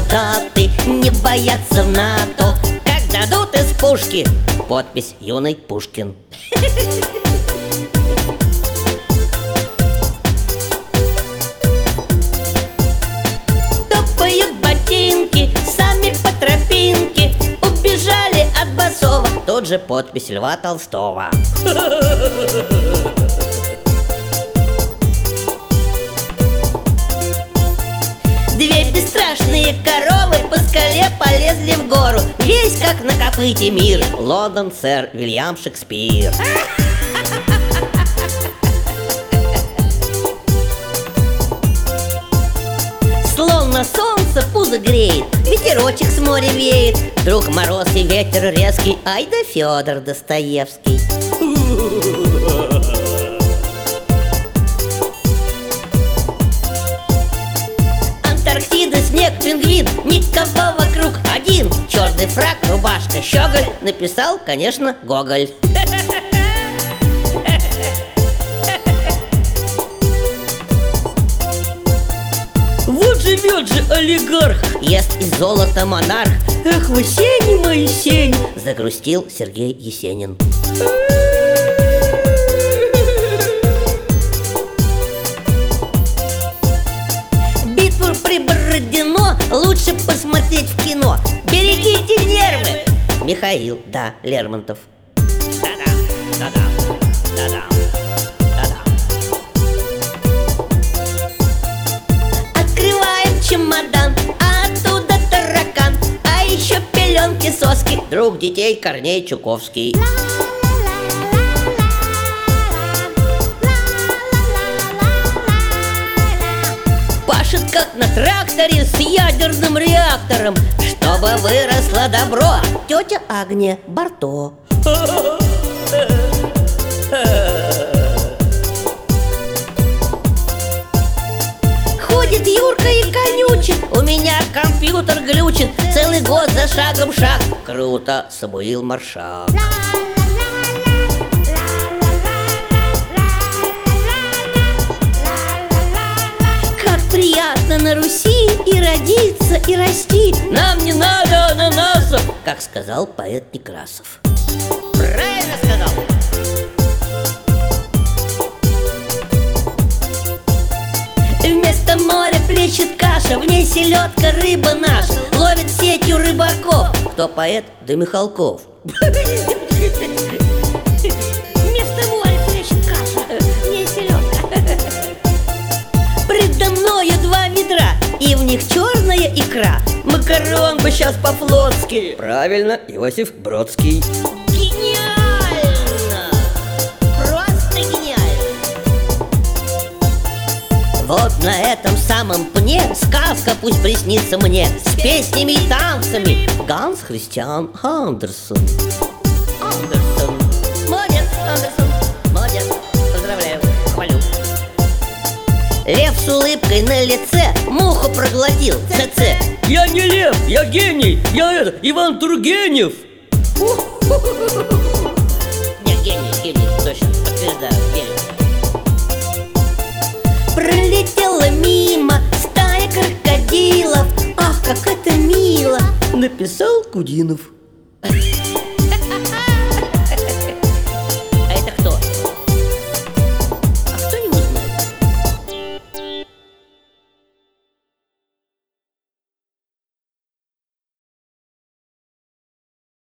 Штаты не боятся НАТО. Как дадут из пушки, подпись «Юный Пушкин». Топают ботинки сами по тропинке, убежали от Басова. Тут же подпись Льва Толстого. Две бесстрашные коровы по скале полезли в гору. Весь как на копыте мир. Лондон, сэр Вильям Шекспир. Словно солнце пузо греет, ветерочек с моря веет. Вдруг мороз и ветер резкий, ай да Федор Достоевский. Антарктида, снег, пингвин, никого вокруг, один черный фрак, рубашка, щеголь. Написал, конечно, Гоголь. Вот живет же олигарх, ест из золота монарх. Эх, вы сени мои сени, загрустил Сергей Есенин. Битву при Бородино лучше посмотреть в кино. Берегите нервы. Михаил, да, Лермонтов. Да-да, да-да, да-да. Чемодан, а оттуда таракан, а еще пеленки, соски. Друг детей Корней Чуковский. Пашет как на тракторе с ядерным реактором, чтобы выросло добро. Тетя Агния Барто. Ходит Юрка и конючит, у меня компьютер глючит, целый год за шагом шаг. Круто, Самуил Маршак. Как приятно на Руси и родиться, и расти. Нам не надо ананасов, как сказал поэт Некрасов. Правильно сказал. Вместо моря плещет каша, в ней селедка, рыба наша. Ловит сетью рыбаков. Кто поэт? Да Михалков. Вместо моря плещет каша, в ней селедка. Предо мною два ведра, и в них черная икра. Макарон бы сейчас по-флотски. Правильно, Иосиф Бродский. Вот на этом самом пне сказка пусть приснится мне, с песнями и танцами. Ганс Христиан Андерсон. Андерсон. Молодец, Андерсон. Молодец. Поздравляю. Хвалю. Лев с улыбкой на лице муху проглотил. ЦЦ. Я не лев, я гений. Я Иван Тургенев. Не, гений, точно. Подтверждаю, верю. Пролетела мимо стая крокодилов. Ах, как это мило, Написал Кудинов.